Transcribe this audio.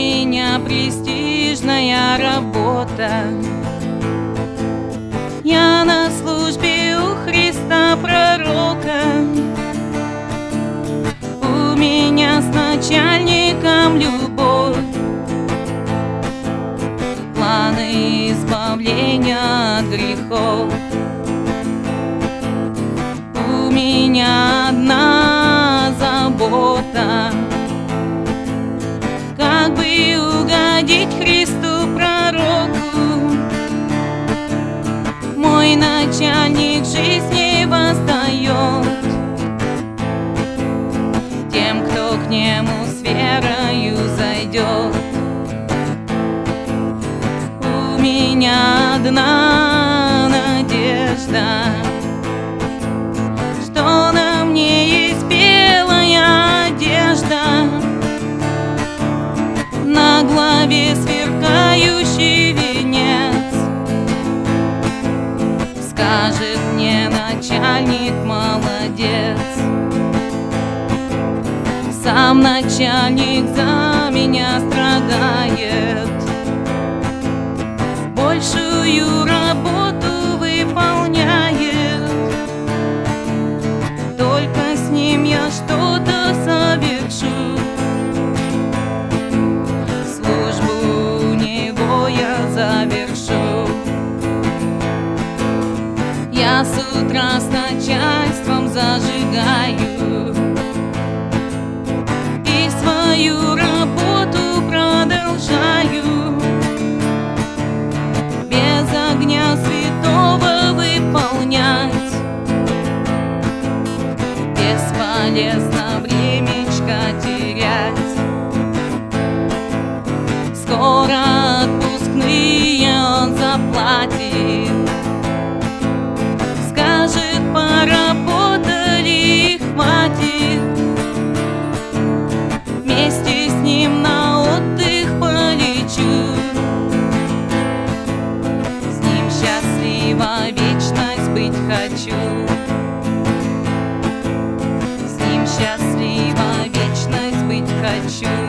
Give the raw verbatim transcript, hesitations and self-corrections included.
меня престижная работа. Я на службе у Христа пророка. У меня с начальником любовь, планы избавления от грехов. У меня одна забота, как бы угодить Христу пророку. Мой начальник жизни восстает тем, кто к нему с верою зайдет. У меня одна надежда, что на мне есть белая одежда, на голове сверкающий венец. Скажет мне начальник: молодец. Сам начальник за меня страдает, большую работу выполняет. Только с ним я что-то совершу, службу у него я завершу. Я с утра с начальством зажигаю и свою работу продолжаю, без огня святого выполнять. Бесполезно времечко терять. Скоро отпускные он заплатит, скажет: поработали и хватит. Вместе с ним на отдых полечу, с ним счастливо вечность быть хочу. С ним счастливо вечность быть хочу.